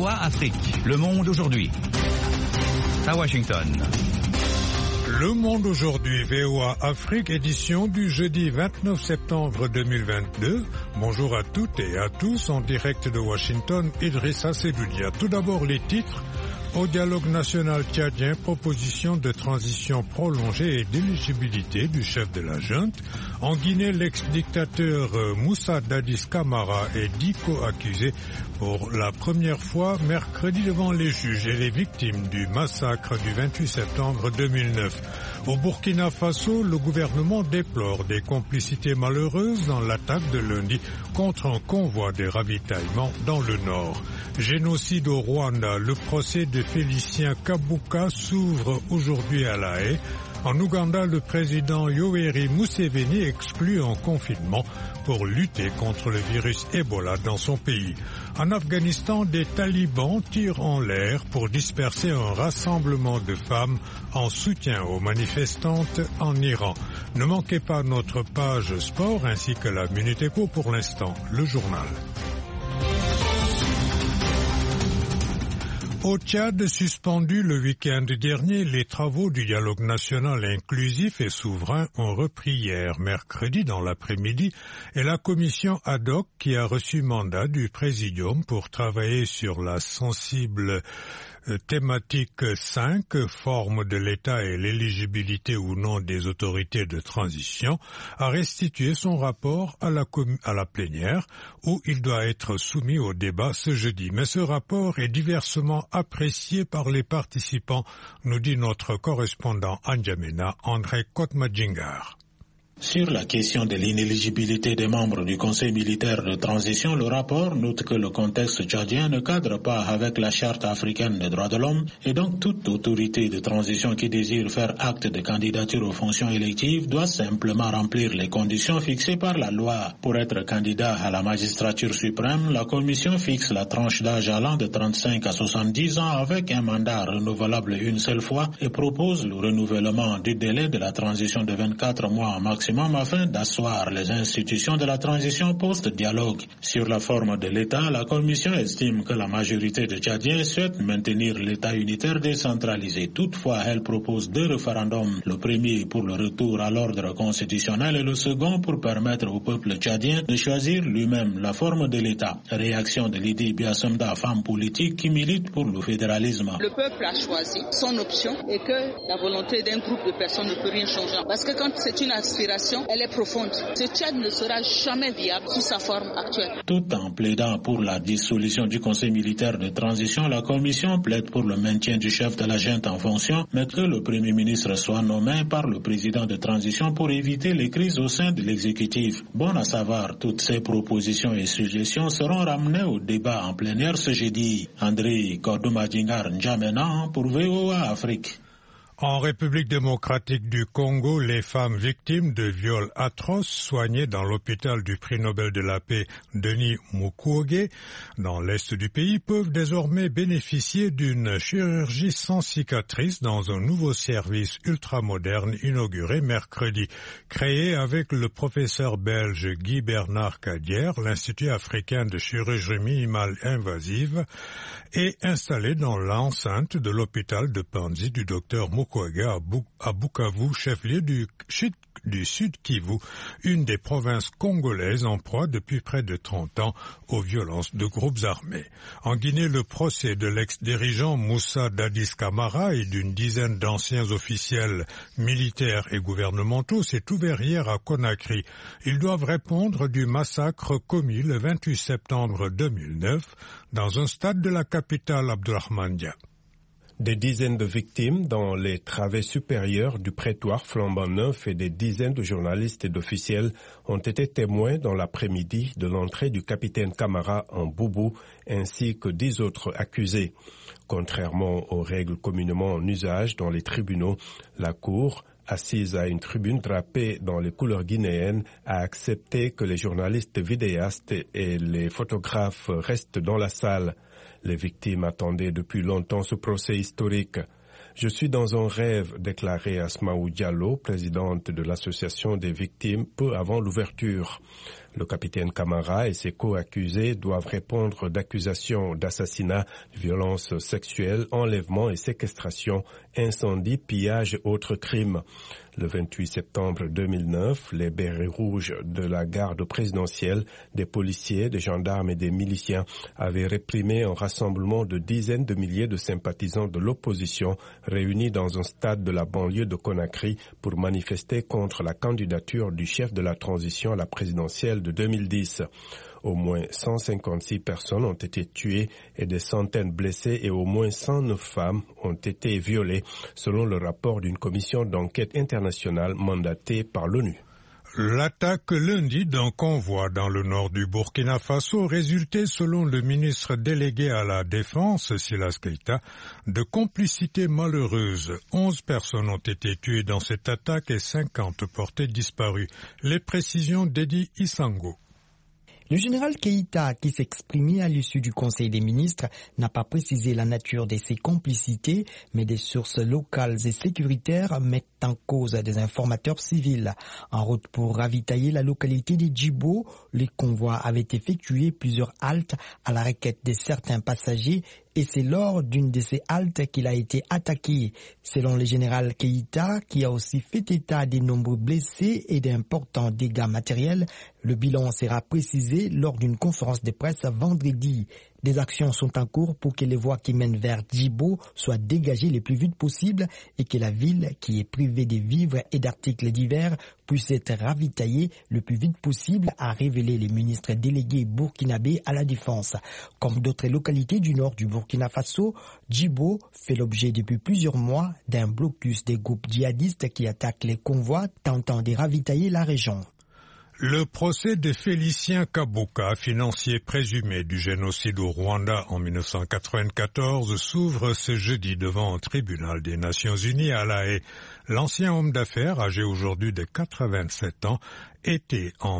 VOA Afrique, Le Monde aujourd'hui. À Washington. Le Monde aujourd'hui, VOA Afrique, édition du jeudi 29 septembre 2022. Bonjour à toutes et à tous, en direct de Washington, Idrissa Sedoudia. Tout d'abord les titres. Au dialogue national tchadien, proposition de transition prolongée et d'éligibilité du chef de la junte. En Guinée, l'ex-dictateur Moussa Dadis Camara est dit co-accusé pour la première fois mercredi devant les juges et les victimes du massacre du 28 septembre 2009. Au Burkina Faso, le gouvernement déplore des complicités malheureuses dans l'attaque de lundi contre un convoi de ravitaillement dans le nord. Génocide au Rwanda, le procès de Félicien Kabuka s'ouvre aujourd'hui à La Haye. En Ouganda, le président Yoweri Museveni exclut un confinement pour lutter contre le virus Ebola dans son pays. En Afghanistan, des talibans tirent en l'air pour disperser un rassemblement de femmes en soutien aux manifestantes en Iran. Ne manquez pas notre page sport ainsi que la Minute Éco pour l'instant, le journal. Au Tchad, suspendu le week-end dernier, les travaux du dialogue national inclusif et souverain ont repris hier, mercredi dans l'après-midi, et la commission ad hoc qui a reçu mandat du Présidium pour travailler sur la sensible thématique 5, forme de l'État et l'éligibilité ou non des autorités de transition, a restitué son rapport à la plénière où il doit être soumis au débat ce jeudi. Mais ce rapport est diversement apprécié par les participants, nous dit notre correspondant à N'Djamena, André Kotmadjingar. Sur la question de l'inéligibilité des membres du Conseil militaire de transition, le rapport note que le contexte tchadien ne cadre pas avec la Charte africaine des droits de l'homme et donc toute autorité de transition qui désire faire acte de candidature aux fonctions électives doit simplement remplir les conditions fixées par la loi. Pour être candidat à la magistrature suprême, la Commission fixe la tranche d'âge allant de 35 à 70 ans avec un mandat renouvelable une seule fois et propose le renouvellement du délai de la transition de 24 mois maximum afin d'asseoir les institutions de la transition post-dialogue. Sur la forme de l'État, la Commission estime que la majorité de Tchadiens souhaite maintenir l'État unitaire décentralisé. Toutefois, elle propose deux référendums, le premier pour le retour à l'ordre constitutionnel et le second pour permettre au peuple tchadien de choisir lui-même la forme de l'État. Réaction de Lydie Biasomda, femme politique qui milite pour le fédéralisme. Le peuple a choisi son option et que la volonté d'un groupe de personnes ne peut rien changer. Parce que quand c'est une aspiration, elle est profonde. Ce Tchad ne sera jamais viable sous sa forme actuelle. Tout en plaidant pour la dissolution du Conseil militaire de transition, la Commission plaide pour le maintien du chef de la junte en fonction, mais que le Premier ministre soit nommé par le président de transition pour éviter les crises au sein de l'exécutif. Bon à savoir, toutes ces propositions et suggestions seront ramenées au débat en plénière ce jeudi. André Kordomadjingar N'Djamena pour VOA Afrique. En République démocratique du Congo, les femmes victimes de viols atroces soignées dans l'hôpital du prix Nobel de la paix Denis Mukwege dans l'est du pays peuvent désormais bénéficier d'une chirurgie sans cicatrice dans un nouveau service ultramoderne inauguré mercredi. Créé avec le professeur belge Guy Bernard Cadière, l'Institut africain de chirurgie minimale invasive est installé dans l'enceinte de l'hôpital de Panzi du docteur Mukwege à Bukavu, chef-lieu du Sud Kivu, une des provinces congolaises en proie depuis près de 30 ans aux violences de groupes armés. En Guinée, le procès de l'ex-dirigeant Moussa Dadis Camara et d'une dizaine d'anciens officiels militaires et gouvernementaux s'est ouvert hier à Conakry. Ils doivent répondre du massacre commis le 28 septembre 2009 dans un stade de la capitale Abdourahmane. Des dizaines de victimes dans les travées supérieures du prétoire flambant neuf et des dizaines de journalistes et d'officiels ont été témoins dans l'après-midi de l'entrée du capitaine Camara en Boubou ainsi que 10 autres accusés. Contrairement aux règles communément en usage dans les tribunaux, la Cour, assise à une tribune drapée dans les couleurs guinéennes, a accepté que les journalistes vidéastes et les photographes restent dans la salle. Les victimes attendaient depuis longtemps ce procès historique. Je suis dans un rêve, déclarait Asmaou Diallo, présidente de l'association des victimes, peu avant l'ouverture. Le capitaine Camara et ses co-accusés doivent répondre d'accusations d'assassinat, de violences sexuelles, enlèvement et séquestration, incendie, pillage et autres crimes. Le 28 septembre 2009, les bérets rouges de la garde présidentielle, des policiers, des gendarmes et des miliciens avaient réprimé un rassemblement de dizaines de milliers de sympathisants de l'opposition réunis dans un stade de la banlieue de Conakry pour manifester contre la candidature du chef de la transition à la présidentielle de 2010. Au moins 156 personnes ont été tuées et des centaines blessées et au moins 109 femmes ont été violées, selon le rapport d'une commission d'enquête internationale mandatée par l'ONU. L'attaque lundi d'un convoi dans le nord du Burkina Faso résultait, selon le ministre délégué à la Défense, Silas Keita, de complicité malheureuse. 11 personnes ont été tuées dans cette attaque et 50 portées disparues. Les précisions d'Edi Isango. Le général Keita, qui s'exprimait à l'issue du Conseil des ministres, n'a pas précisé la nature de ces complicités, mais des sources locales et sécuritaires mettent en cause des informateurs civils. En route pour ravitailler la localité de Djibo, les convois avaient effectué plusieurs haltes à la requête de certains passagers et c'est lors d'une de ces haltes qu'il a été attaqué. Selon le général Keita, qui a aussi fait état des nombreux blessés et d'importants dégâts matériels, le bilan sera précisé lors d'une conférence de presse vendredi. Des actions sont en cours pour que les voies qui mènent vers Djibo soient dégagées le plus vite possible et que la ville, qui est privée de vivres et d'articles divers, puisse être ravitaillée le plus vite possible, a révélé le ministre délégué burkinabé à la Défense. Comme d'autres localités du nord du Burkina Faso, Djibo fait l'objet depuis plusieurs mois d'un blocus des groupes djihadistes qui attaquent les convois tentant de ravitailler la région. Le procès de Félicien Kabuka, financier présumé du génocide au Rwanda en 1994, s'ouvre ce jeudi devant un tribunal des Nations Unies à La Haye. L'ancien homme d'affaires, âgé aujourd'hui de 87 ans, était en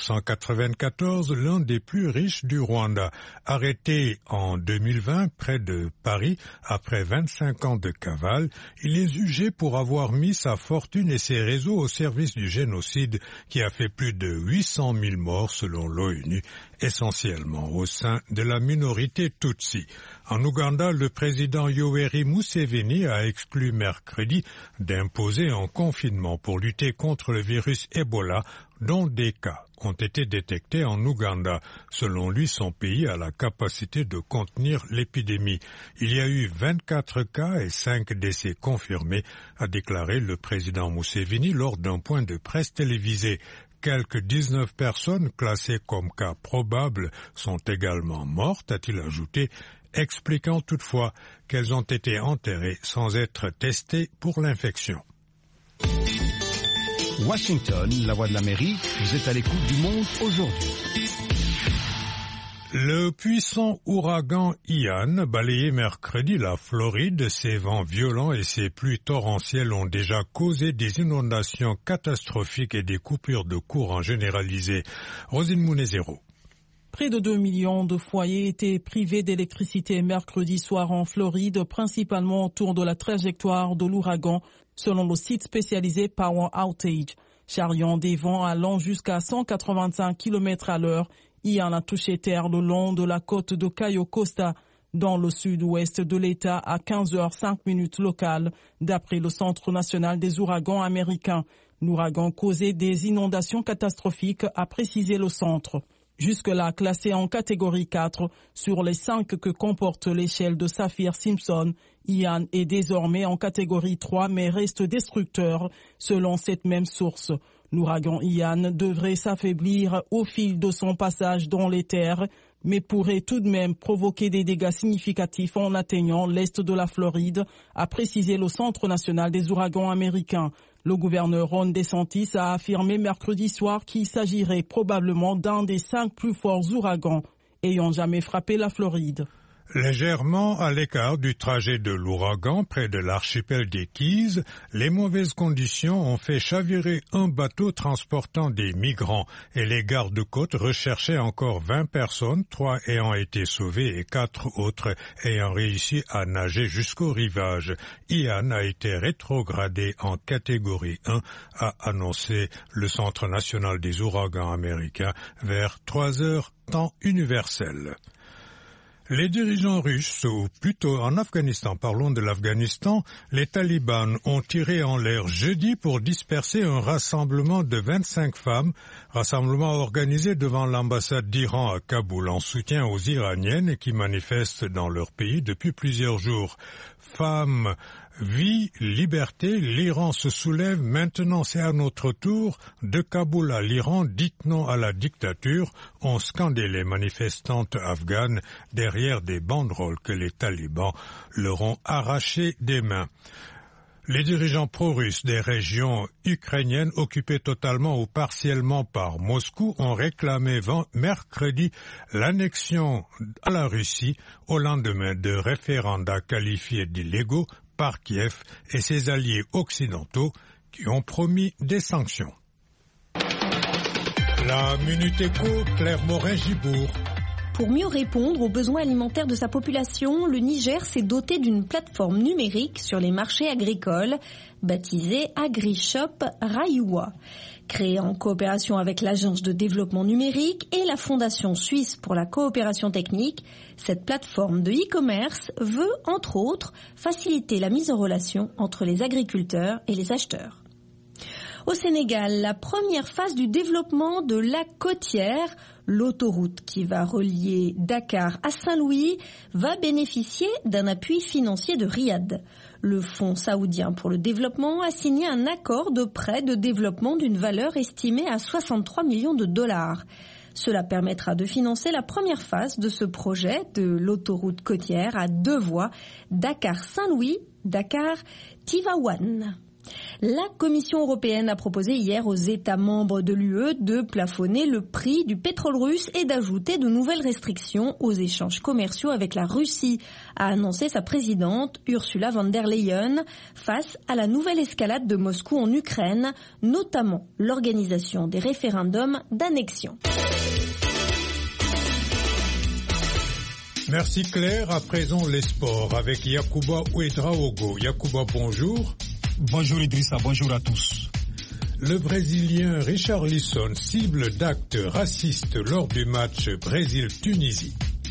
1994 l'un des plus riches du Rwanda. Arrêté en 2020 près de Paris, après 25 ans de cavale, il est jugé pour avoir mis sa fortune et ses réseaux au service du génocide qui a fait plus de 800 000 morts selon l'ONU, essentiellement au sein de la minorité Tutsi. En Ouganda, le président Yoweri Museveni a exclu mercredi d'imposer un confinement pour lutter contre le virus Ebola, dont des cas ont été détectés en Ouganda. Selon lui, son pays a la capacité de contenir l'épidémie. Il y a eu 24 cas et 5 décès confirmés, a déclaré le président Museveni lors d'un point de presse télévisé. Quelques 19 personnes classées comme cas probables sont également mortes, a-t-il ajouté, expliquant toutefois qu'elles ont été enterrées sans être testées pour l'infection. Washington, la voix de l'Amérique, vous êtes à l'écoute du monde aujourd'hui. Le puissant ouragan Ian balayait mercredi la Floride. Ses vents violents et ses pluies torrentielles ont déjà causé des inondations catastrophiques et des coupures de courant généralisées. Rosine Mounezero. Près de 2 millions de foyers étaient privés d'électricité mercredi soir en Floride, principalement autour de la trajectoire de l'ouragan, selon le site spécialisé Power Outage. Charriant des vents allant jusqu'à 185 km à l'heure, Ian a touché terre le long de la côte de Cayo Costa, dans le sud-ouest de l'État, à 15h05 locales, d'après le Centre national des ouragans américains. L'ouragan causait des inondations catastrophiques, a précisé le centre. Jusque-là classé en catégorie 4 sur les 5 que comporte l'échelle de Saffir-Simpson, Ian est désormais en catégorie 3 mais reste destructeur selon cette même source. L'ouragan Ian devrait s'affaiblir au fil de son passage dans les terres, mais pourrait tout de même provoquer des dégâts significatifs en atteignant l'est de la Floride, a précisé le Centre national des ouragans américains. Le gouverneur Ron DeSantis a affirmé mercredi soir qu'il s'agirait probablement d'un des 5 plus forts ouragans ayant jamais frappé la Floride. Légèrement à l'écart du trajet de l'ouragan près de l'archipel des Keys, les mauvaises conditions ont fait chavirer un bateau transportant des migrants et les gardes-côtes recherchaient encore 20 personnes, 3 ayant été sauvées et 4 autres ayant réussi à nager jusqu'au rivage. Ian a été rétrogradé en catégorie 1, a annoncé le Centre national des ouragans américains vers 3 heures temps universel. Les dirigeants russes, ou plutôt en Afghanistan, parlons de l'Afghanistan, les talibans ont tiré en l'air jeudi pour disperser un rassemblement de 25 femmes, rassemblement organisé devant l'ambassade d'Iran à Kaboul en soutien aux Iraniennes qui manifestent dans leur pays depuis plusieurs jours. Femmes, vie, liberté, l'Iran se soulève, maintenant c'est à notre tour. De Kaboul à l'Iran, dites non à la dictature, ont scandé les manifestantes afghanes derrière des banderoles que les talibans leur ont arrachées des mains. Les dirigeants pro-russes des régions ukrainiennes occupées totalement ou partiellement par Moscou ont réclamé mercredi l'annexion à la Russie au lendemain de référendums qualifiés d'illégaux par Kiev et ses alliés occidentaux qui ont promis des sanctions. La Minute Éco, Claire Morin-Gibourg. Pour mieux répondre aux besoins alimentaires de sa population, le Niger s'est doté d'une plateforme numérique sur les marchés agricoles, baptisée AgriShop Rayua. Créée en coopération avec l'Agence de développement numérique et la Fondation suisse pour la coopération technique, cette plateforme de e-commerce veut, entre autres, faciliter la mise en relation entre les agriculteurs et les acheteurs. Au Sénégal, la première phase du développement de la côtière, l'autoroute qui va relier Dakar à Saint-Louis, va bénéficier d'un appui financier de Riyad. Le Fonds saoudien pour le développement a signé un accord de prêt de développement d'une valeur estimée à 63 millions de dollars. Cela permettra de financer la première phase de ce projet de l'autoroute côtière à 2 voies, Dakar-Saint-Louis, Dakar-Tivaouane. La Commission européenne a proposé hier aux États membres de l'UE de plafonner le prix du pétrole russe et d'ajouter de nouvelles restrictions aux échanges commerciaux avec la Russie, a annoncé sa présidente Ursula von der Leyen face à la nouvelle escalade de Moscou en Ukraine, notamment l'organisation des référendums d'annexion. Merci Claire. À présent les sports avec Yacouba Ouedraogo. Yacouba, bonjour. Bonjour Idrissa, bonjour à tous. Le Brésilien Richarlison cible d'actes racistes lors du match Brésil-Tunisie.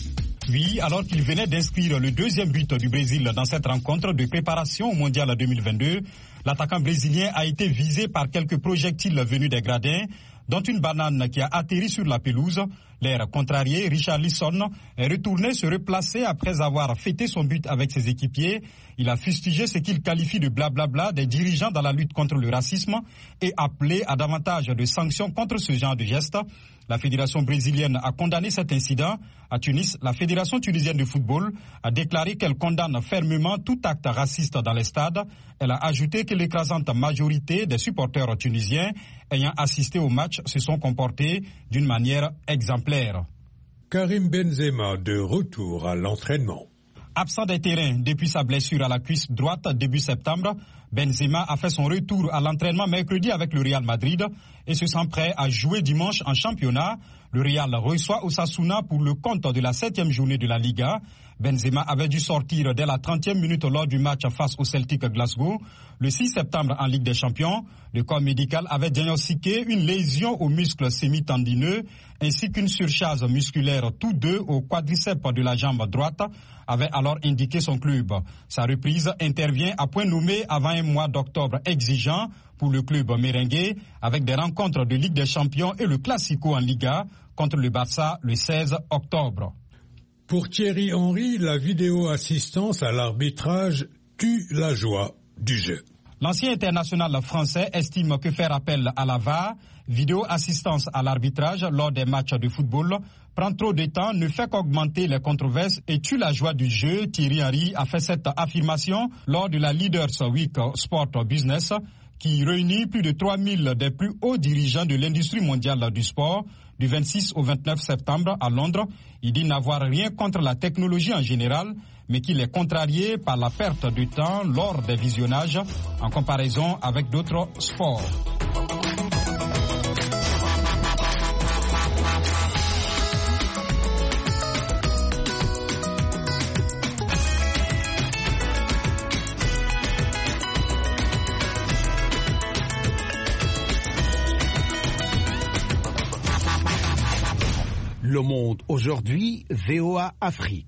Oui, alors qu'il venait d'inscrire le 2e but du Brésil dans cette rencontre de préparation au Mondial 2022, l'attaquant brésilien a été visé par quelques projectiles venus des gradins, dont une banane qui a atterri sur la pelouse. L'air contrarié, Richarlison est retourné se replacer après avoir fêté son but avec ses équipiers. Il a fustigé ce qu'il qualifie de blablabla des dirigeants dans la lutte contre le racisme et appelé à davantage de sanctions contre ce genre de gestes. La fédération brésilienne a condamné cet incident. À Tunis, la fédération tunisienne de football a déclaré qu'elle condamne fermement tout acte raciste dans les stades. Elle a ajouté que l'écrasante majorité des supporters tunisiens ayant assisté au match se sont comportés d'une manière exemplaire. Karim Benzema de retour à l'entraînement. Absent des terrains depuis sa blessure à la cuisse droite début septembre, Benzema a fait son retour à l'entraînement mercredi avec le Real Madrid et se sent prêt à jouer dimanche en championnat. Le Real reçoit Osasuna pour le compte de la 7e journée de la Liga. Benzema avait dû sortir dès la 30e minute lors du match face au Celtic Glasgow. Le 6 septembre en Ligue des Champions, le corps médical avait diagnostiqué une lésion au muscle sémitendineux ainsi qu'une surcharge musculaire, tous deux au quadriceps de la jambe droite, avait alors indiqué son club. Sa reprise intervient à point nommé avant un mois d'octobre exigeant pour le club merengue avec des rencontres de Ligue des Champions et le Classico en Liga contre le Barça le 16 octobre. Pour Thierry Henry, la vidéo-assistance à l'arbitrage tue la joie du jeu. L'ancien international français estime que faire appel à la VAR, vidéo-assistance à l'arbitrage lors des matchs de football, prend trop de temps, ne fait qu'augmenter les controverses et tue la joie du jeu. Thierry Henry a fait cette affirmation lors de la Leaders Week Sport Business qui réunit plus de 3000 des plus hauts dirigeants de l'industrie mondiale du sport du 26 au 29 septembre à Londres. Il dit n'avoir rien contre la technologie en général, mais qu'il est contrarié par la perte de temps lors des visionnages en comparaison avec d'autres sports. Le Monde aujourd'hui, VOA Afrique.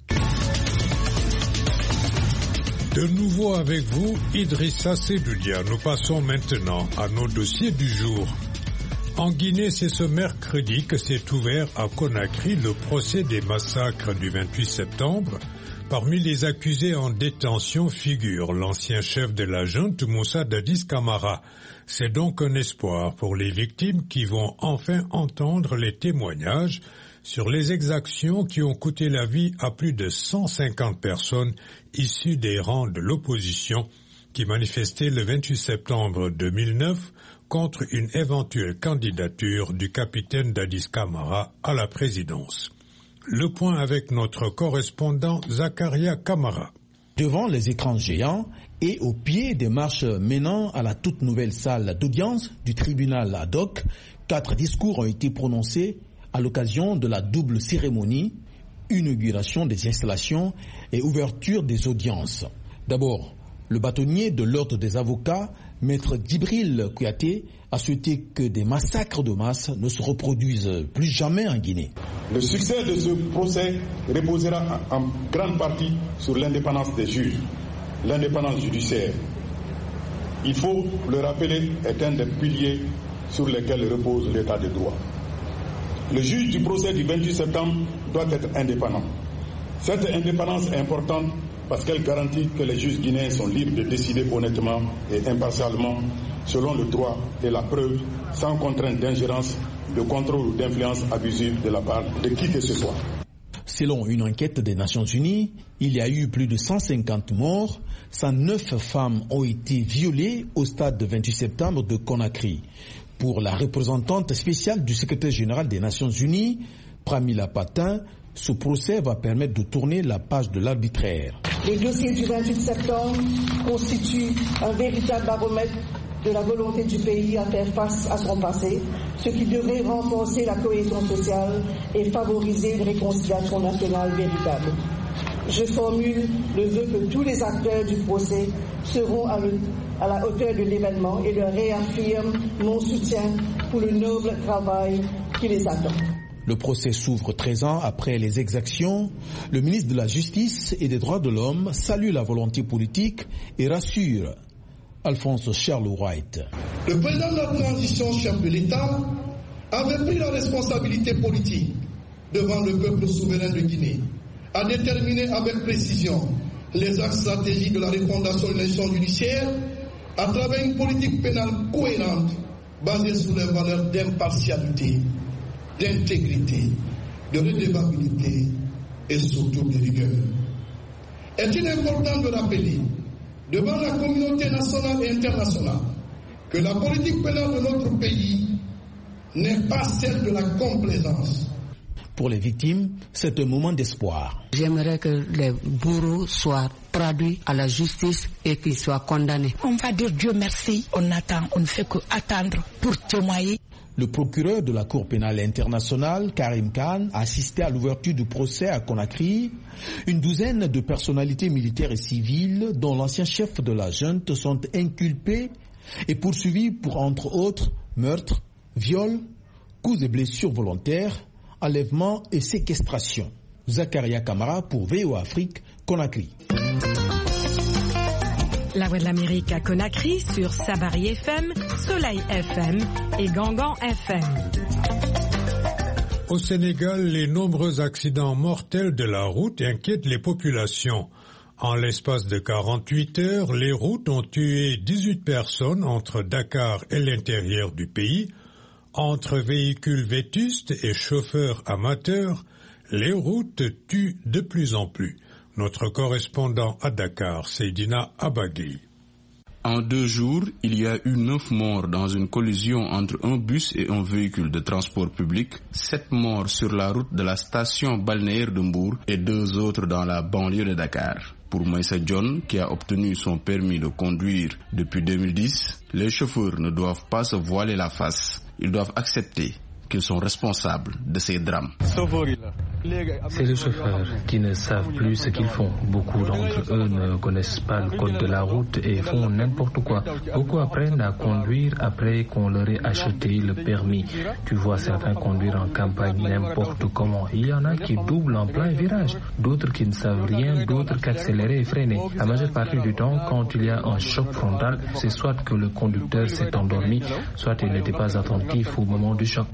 De nouveau avec vous, Idrissa Sedoudia. Nous passons maintenant à nos dossiers du jour. En Guinée, c'est ce mercredi que s'est ouvert à Conakry le procès des massacres du 28 septembre. Parmi les accusés en détention figure l'ancien chef de la junte Moussa Dadis Camara. C'est donc un espoir pour les victimes qui vont enfin entendre les témoignages sur les exactions qui ont coûté la vie à plus de 150 personnes issues des rangs de l'opposition qui manifestaient le 28 septembre 2009 contre une éventuelle candidature du capitaine Dadis Camara à la présidence. Le point avec notre correspondant Zakaria Kamara. Devant les écrans géants et au pied des marches menant à la toute nouvelle salle d'audience du tribunal ad hoc, 4 discours ont été prononcés à l'occasion de la double cérémonie, inauguration des installations et ouverture des audiences. D'abord, le bâtonnier de l'ordre des avocats, Maître Djibril Kouyaté, a souhaité que des massacres de masse ne se reproduisent plus jamais en Guinée. Le succès de ce procès reposera en grande partie sur l'indépendance des juges, l'indépendance judiciaire. Il faut le rappeler, est un des piliers sur lesquels repose l'état de droit. Le juge du procès du 28 septembre doit être indépendant. Cette indépendance est importante parce qu'elle garantit que les juges guinéens sont libres de décider honnêtement et impartialement selon le droit et la preuve, sans contrainte d'ingérence, de contrôle ou d'influence abusive de la part de qui que ce soit. Selon une enquête des Nations Unies, il y a eu plus de 150 morts, 109 femmes ont été violées au stade de 28 septembre de Conakry. Pour la représentante spéciale du secrétaire général des Nations Unies, Pramila Patin, ce procès va permettre de tourner la page de l'arbitraire. Le dossier du 28 septembre constitue un véritable baromètre de la volonté du pays à faire face à son passé, ce qui devrait renforcer la cohésion sociale et favoriser une réconciliation nationale véritable. Je formule le vœu que tous les acteurs du procès seront à la hauteur de l'événement et leur réaffirme mon soutien pour le noble travail qui les attend. Le procès s'ouvre 13 ans après les exactions. Le ministre de la Justice et des Droits de l'Homme salue la volonté politique et rassure Alphonse Charles White. Le président de la transition, chef de l'État, avait pris la responsabilité politique devant le peuple souverain de Guinée, à déterminer avec précision les axes stratégiques de la refondation de l'institution judiciaire à travers une politique pénale cohérente basée sur les valeurs d'impartialité, d'intégrité, de redevabilité et surtout de rigueur. Est-il important de rappeler devant la communauté nationale et internationale que la politique pénale de notre pays n'est pas celle de la complaisance. Pour les victimes, c'est un moment d'espoir. J'aimerais que les bourreaux soient traduits à la justice et qu'ils soient condamnés. On va dire Dieu merci, on attend, on ne fait qu'attendre pour témoigner. Le procureur de la Cour pénale internationale, Karim Khan, a assisté à l'ouverture du procès à Conakry. Une douzaine de personnalités militaires et civiles, dont l'ancien chef de la junte, sont inculpés et poursuivis pour, entre autres, meurtre, viol, coups et blessures volontaires, enlèvement et séquestration. Zakaria Kamara pour VOA Afrique, Conakry. La Voix de l'Amérique à Conakry sur Sabari FM, Soleil FM et Gangan FM. Au Sénégal, les nombreux accidents mortels de la route inquiètent les populations. En l'espace de 48 heures, les routes ont tué 18 personnes entre Dakar et l'intérieur du pays. Entre véhicules vétustes et chauffeurs amateurs, les routes tuent de plus en plus. Notre correspondant à Dakar, Seydina Abagui. En 2 jours, il y a eu 9 morts dans une collision entre un bus et un véhicule de transport public, 7 morts sur la route de la station balnéaire de Mbour et 2 autres dans la banlieue de Dakar. Pour Maïssa John, qui a obtenu son permis de conduire depuis 2010, les chauffeurs ne doivent pas se voiler la face. Ils doivent accepter qu'ils sont responsables de ces drames. C'est les chauffeurs qui ne savent plus ce qu'ils font. Beaucoup d'entre eux ne connaissent pas le code de la route et font n'importe quoi. Beaucoup apprennent à conduire après qu'on leur ait acheté le permis. Tu vois certains conduire en campagne n'importe comment. Il y en a qui doublent en plein virage, d'autres qui ne savent rien, d'autres qu'accélérer et freiner. La majeure partie du temps, quand il y a un choc frontal, c'est soit que le conducteur s'est endormi, soit il n'était pas attentif au moment du choc.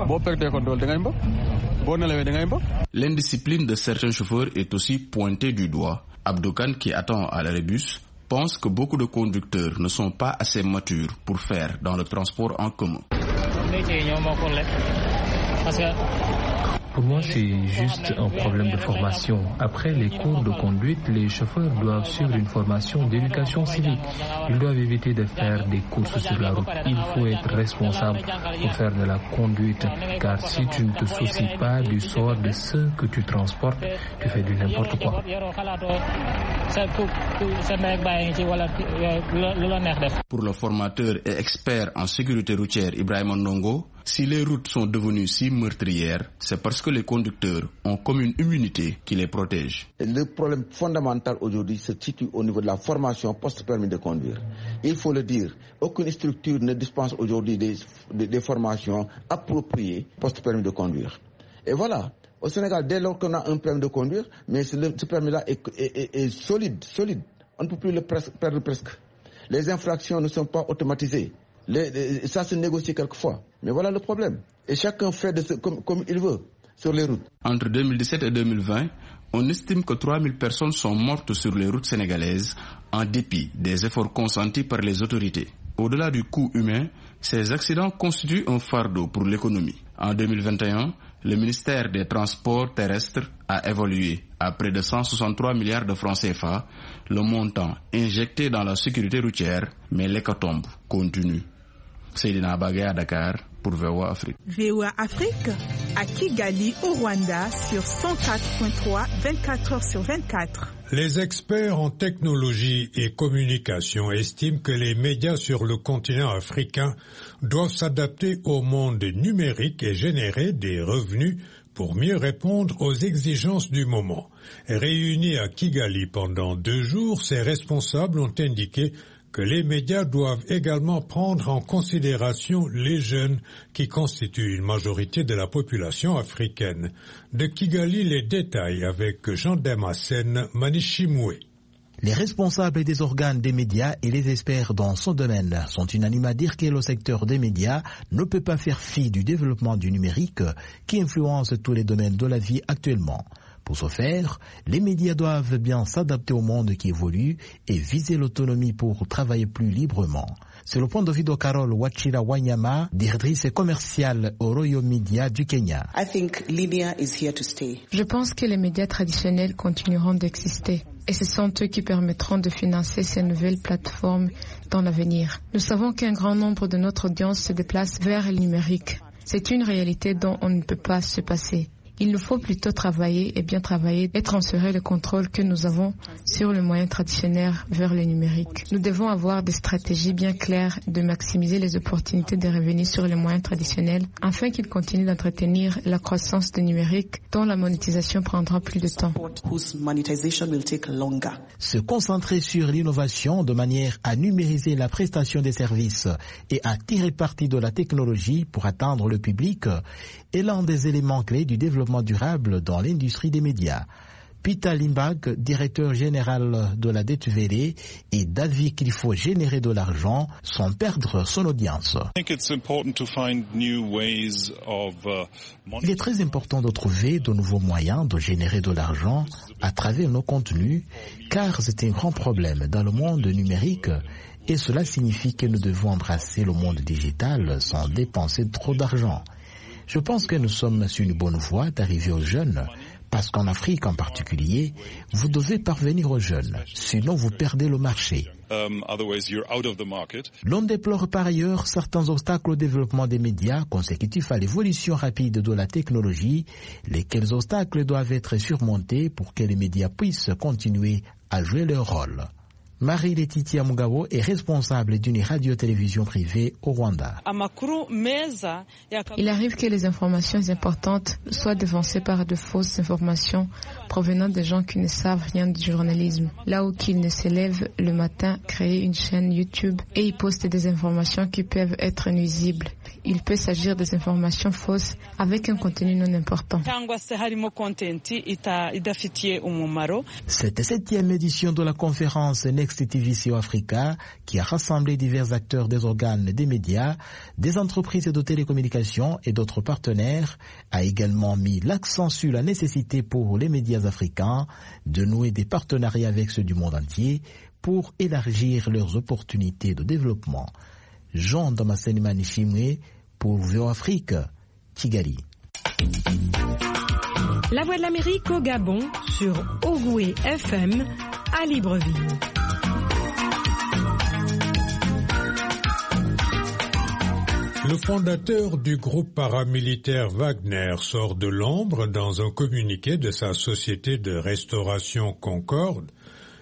L'indiscipline de certains chauffeurs est aussi pointée du doigt. Abdoukan, qui attend à l'arrêt bus, pense que beaucoup de conducteurs ne sont pas assez matures pour faire dans le transport en commun. Pour moi, c'est juste un problème de formation. Après les cours de conduite, les chauffeurs doivent suivre une formation d'éducation civique. Ils doivent éviter de faire des courses sur la route. Il faut être responsable pour faire de la conduite, car si tu ne te soucies pas du sort de ceux que tu transportes, tu fais du n'importe quoi. Pour le formateur et expert en sécurité routière Ibrahima Ndongo, si les routes sont devenues si meurtrières, c'est parce que les conducteurs ont comme une immunité qui les protège. Le problème fondamental aujourd'hui se situe au niveau de la formation post-permis de conduire. Il faut le dire, aucune structure ne dispense aujourd'hui des formations appropriées post-permis de conduire. Et voilà, au Sénégal, dès lors qu'on a un permis de conduire, mais ce permis-là est solide. On ne peut plus le perdre presque. Les infractions ne sont pas automatisées. Ça se négocie quelquefois. Mais voilà le problème. Et chacun fait comme il veut sur les routes. Entre 2017 et 2020, on estime que 3000 personnes sont mortes sur les routes sénégalaises en dépit des efforts consentis par les autorités. Au-delà du coût humain, ces accidents constituent un fardeau pour l'économie. En 2021, le ministère des Transports terrestres a évalué à près de 163 milliards de francs CFA le montant injecté dans la sécurité routière, mais l'hécatombe continue. Seydina Bagay à Dakar pour VOA Afrique. VOA Afrique à Kigali au Rwanda sur 104.3 24 heures sur 24. Les experts en technologie et communication estiment que les médias sur le continent africain doivent s'adapter au monde numérique et générer des revenus pour mieux répondre aux exigences du moment. Réunis à Kigali pendant 2 jours, ces responsables ont indiqué que les médias doivent également prendre en considération les jeunes qui constituent une majorité de la population africaine. De Kigali, les détails avec Jean Damascène Manichimoué. Les responsables des organes des médias et les experts dans son domaine sont unanimes à dire que le secteur des médias ne peut pas faire fi du développement du numérique qui influence tous les domaines de la vie actuellement. Pour ce faire, les médias doivent bien s'adapter au monde qui évolue et viser l'autonomie pour travailler plus librement. C'est le point de vue de Carole Wachira Wanyama, directrice commerciale au Royaume Media du Kenya. Je pense que les médias traditionnels continueront d'exister. Et ce sont eux qui permettront de financer ces nouvelles plateformes dans l'avenir. Nous savons qu'un grand nombre de notre audience se déplace vers le numérique. C'est une réalité dont on ne peut pas se passer. Il nous faut plutôt travailler et bien travailler et transférer le contrôle que nous avons sur le moyen traditionnel vers le numérique. Nous devons avoir des stratégies bien claires de maximiser les opportunités de revenus sur les moyens traditionnels afin qu'ils continuent d'entretenir la croissance du numérique dont la monétisation prendra plus de temps. Se concentrer sur l'innovation de manière à numériser la prestation des services et à tirer parti de la technologie pour atteindre le public est l'un des éléments clés du développement durable dans l'industrie des médias. Peter Limbach, directeur général de la Deutsche Welle, est d'avis qu'il faut générer de l'argent sans perdre son audience. Il est très important de trouver de nouveaux moyens de générer de l'argent à travers nos contenus, car c'est un grand problème dans le monde numérique et cela signifie que nous devons embrasser le monde digital sans dépenser trop d'argent. Je pense que nous sommes sur une bonne voie d'arriver aux jeunes Parce qu'en Afrique en particulier, vous devez parvenir aux jeunes, sinon vous perdez le marché. L'on déplore par ailleurs certains obstacles au développement des médias consécutifs à l'évolution rapide de la technologie, lesquels obstacles doivent être surmontés pour que les médias puissent continuer à jouer leur rôle. Marie-Laetitia Mugabo est responsable d'une radio-télévision privée au Rwanda. Il arrive que les informations importantes soient devancées par de fausses informations provenant de gens qui ne savent rien du journalisme. Là où qu'ils ne se lèvent le matin, créent une chaîne YouTube et y postent des informations qui peuvent être nuisibles. Il peut s'agir des informations fausses avec un contenu non important. Cette 7e édition de la conférence Next TVCO Africa, qui a rassemblé divers acteurs des organes des médias, des entreprises de télécommunications et d'autres partenaires, a également mis l'accent sur la nécessité pour les médias africains de nouer des partenariats avec ceux du monde entier pour élargir leurs opportunités de développement. Jean Damascene Manishimwe pour VOA Afrique, Kigali. La Voix de l'Amérique au Gabon sur Ogoué FM à Libreville. Le fondateur du groupe paramilitaire Wagner sort de l'ombre dans un communiqué de sa société de restauration Concorde.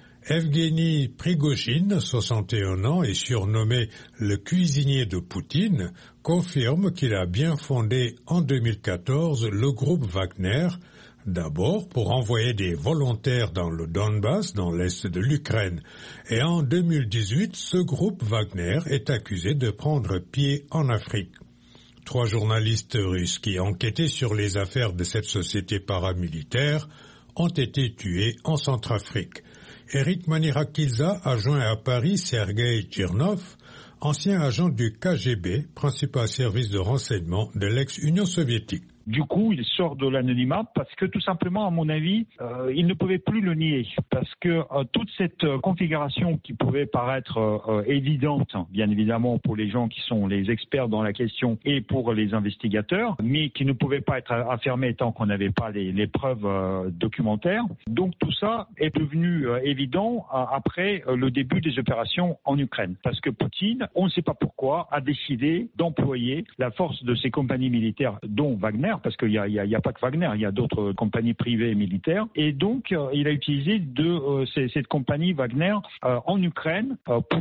Evgeny Prigojine, 61 ans et surnommé le cuisinier de Poutine, confirme qu'il a bien fondé en 2014 le groupe Wagner, d'abord pour envoyer des volontaires dans le Donbass, dans l'est de l'Ukraine. Et en 2018, ce groupe Wagner est accusé de prendre pied en Afrique. 3 journalistes russes qui enquêtaient sur les affaires de cette société paramilitaire ont été tués en Centrafrique. Eric Manirakilza a joint à Paris Sergei Tchernov, ancien agent du KGB, principal service de renseignement de l'ex-Union soviétique. Du coup, il sort de l'anonymat parce que tout simplement, à mon avis, il ne pouvait plus le nier. Parce que toute cette configuration qui pouvait paraître évidente, bien évidemment pour les gens qui sont les experts dans la question et pour les investigateurs, mais qui ne pouvait pas être affirmée tant qu'on n'avait pas les preuves documentaires. Donc tout ça est devenu évident après le début des opérations en Ukraine. Parce que Poutine, on ne sait pas pourquoi, a décidé d'employer la force de ses compagnies militaires, dont Wagner, parce qu'il n'y a pas que Wagner, il y a d'autres compagnies privées et militaires. Et donc, il a utilisé cette compagnie Wagner en Ukraine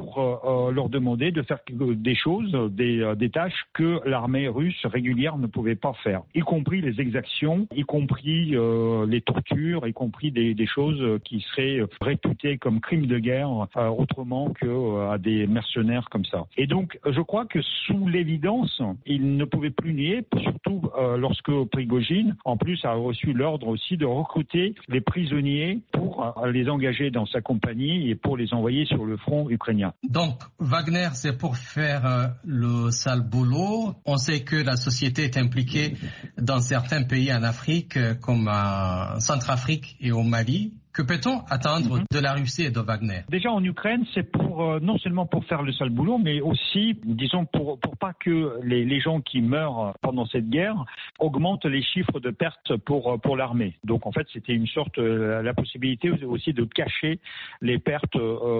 pour leur demander de faire des choses, des tâches que l'armée russe régulière ne pouvait pas faire, y compris les exactions, y compris les tortures, y compris des choses qui seraient réputées comme crimes de guerre autrement qu'à des mercenaires comme ça. Et donc, je crois que sous l'évidence, il ne pouvait plus nier, surtout lorsque Prigojine, en plus, a reçu l'ordre aussi de recruter les prisonniers pour les engager dans sa compagnie et pour les envoyer sur le front ukrainien. Donc, Wagner, c'est pour faire le sale boulot. On sait que la société est impliquée dans certains pays en Afrique, comme en Centrafrique et au Mali. Que peut-on attendre de la Russie et de Wagner? Déjà en Ukraine, c'est pour non seulement pour faire le sale boulot, mais aussi, disons, pour pas que les gens qui meurent pendant cette guerre augmentent les chiffres de pertes pour l'armée. Donc en fait, c'était une sorte la possibilité aussi de cacher les pertes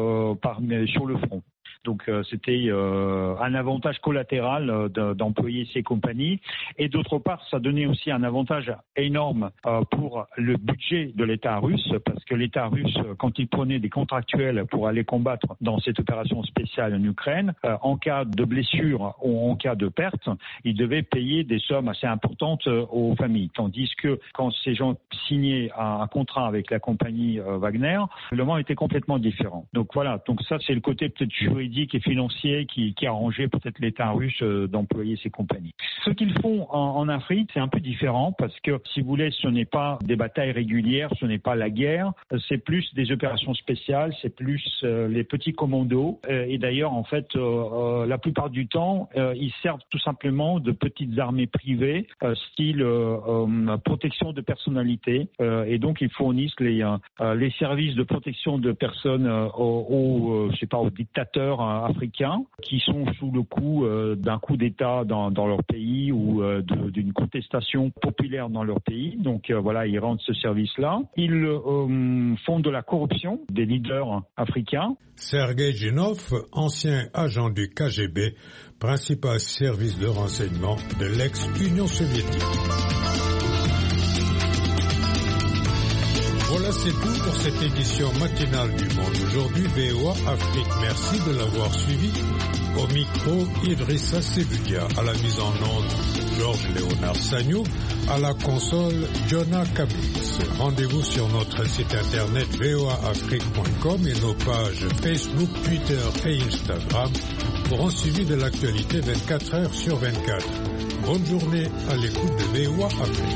sur le front. Donc c'était un avantage collatéral d'employer ces compagnies. Et d'autre part, ça donnait aussi un avantage énorme pour le budget de l'État russe, parce que l'État russe, quand il prenait des contractuels pour aller combattre dans cette opération spéciale en Ukraine, en cas de blessure ou en cas de perte, il devait payer des sommes assez importantes aux familles. Tandis que quand ces gens signaient un contrat avec la compagnie Wagner, le monde était complètement différent. Donc voilà, donc ça c'est le côté peut-être juridique et financier qui arrangeait peut-être l'État russe d'employer ces compagnies. Ce qu'ils font en Afrique, c'est un peu différent parce que, si vous voulez, ce n'est pas des batailles régulières, ce n'est pas la guerre, c'est plus des opérations spéciales, c'est plus les petits commandos. Et d'ailleurs, en fait, la plupart du temps, ils servent tout simplement de petites armées privées, style protection de personnalité. Et donc, ils fournissent les services de protection de personnes aux dictateurs, leaders africains qui sont sous le coup d'un coup d'État dans leur pays ou d'une contestation populaire dans leur pays. Donc voilà, ils rendent ce service-là. Ils font de la corruption des leaders africains. Sergei Ginov, ancien agent du KGB, principal service de renseignement de l'ex-Union soviétique. Voilà, c'est tout pour cette édition matinale du Monde Aujourd'hui, VOA Afrique. Merci de l'avoir suivi. Au micro, Idrissa Sebudia. À la mise en onde, Georges Léonard Sagnou. À la console, Jonah Kabitz. Rendez-vous sur notre site internet voaafrique.com et nos pages Facebook, Twitter et Instagram pour un suivi de l'actualité 24 heures sur 24. Bonne journée à l'écoute de VOA Afrique.